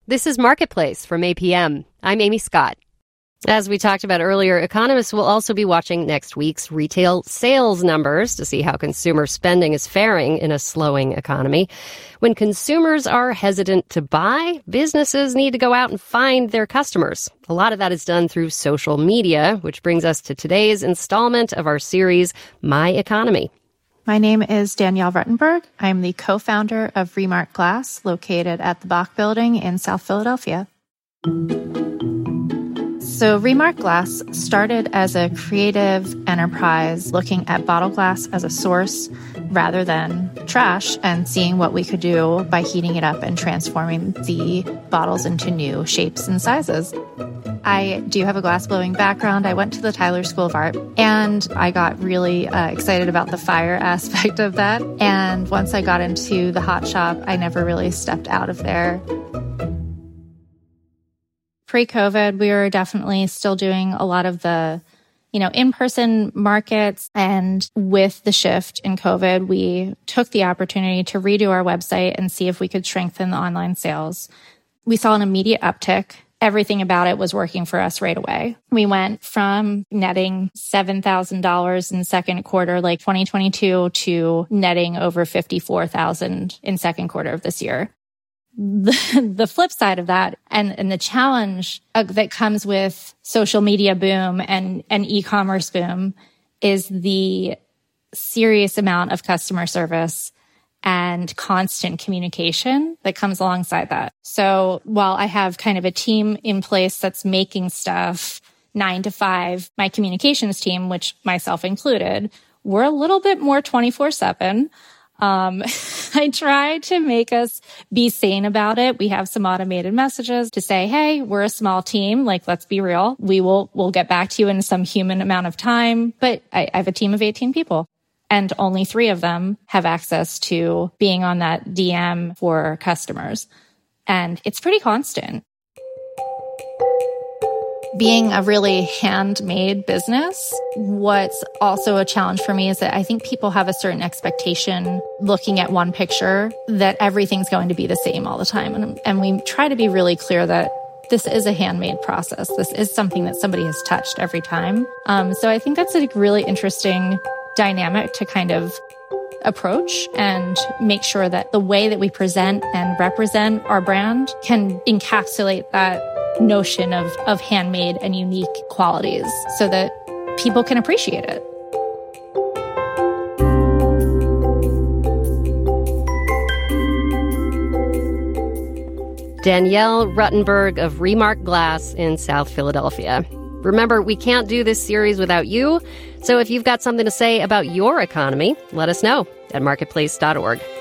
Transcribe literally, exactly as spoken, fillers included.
This is Marketplace from A P M. I'm Amy Scott. As we talked about earlier, economists will also be watching next week's retail sales numbers to see how consumer spending is faring in a slowing economy. When consumers are hesitant to buy, businesses need to go out and find their customers. A lot of that is done through social media, which brings us to today's installment of our series, My Economy. My name is Danielle Ruttenberg. I'm the co-founder of Remark Glass, located at the Bach Building in South Philadelphia. So Remark Glass started as a creative enterprise looking at bottle glass as a source rather than trash and seeing what we could do by heating it up and transforming the bottles into new shapes and sizes. I do have a glassblowing background. I went to the Tyler School of Art and I got really uh, excited about the fire aspect of that. And once I got into the hot shop, I never really stepped out of there. Pre-COVID, we were definitely still doing a lot of the, you know, in-person markets. And with the shift in COVID, we took the opportunity to redo our website and see if we could strengthen the online sales. We saw an immediate uptick. Everything about it was working for us right away. We went from netting seven thousand dollars in second quarter, like twenty twenty-two, to netting over fifty-four thousand dollars in second quarter of this year. The, the flip side of that and, and the challenge uh, that comes with social media boom and, and e-commerce boom is the serious amount of customer service and constant communication that comes alongside that. So while I have kind of a team in place that's making stuff nine to five, my communications team, which myself included, we're a little bit more twenty-four seven. Um, I try to make us be sane about it. We have some automated messages to say, hey, we're a small team. Like, let's be real. We will, we'll get back to you in some human amount of time. But I, I have a team of eighteen people and only three of them have access to being on that D M for customers. And it's pretty constant. Being a really handmade business, what's also a challenge for me is that I think people have a certain expectation looking at one picture that everything's going to be the same all the time. And, and we try to be really clear that this is a handmade process. This is something that somebody has touched every time. Um, so I think that's a really interesting dynamic to kind of approach and make sure that the way that we present and represent our brand can encapsulate that notion of, of handmade and unique qualities so that people can appreciate it. Danielle Ruttenberg of Remark Glass in South Philadelphia. Remember, we can't do this series without you, so if you've got something to say about your economy, let us know at marketplace dot org.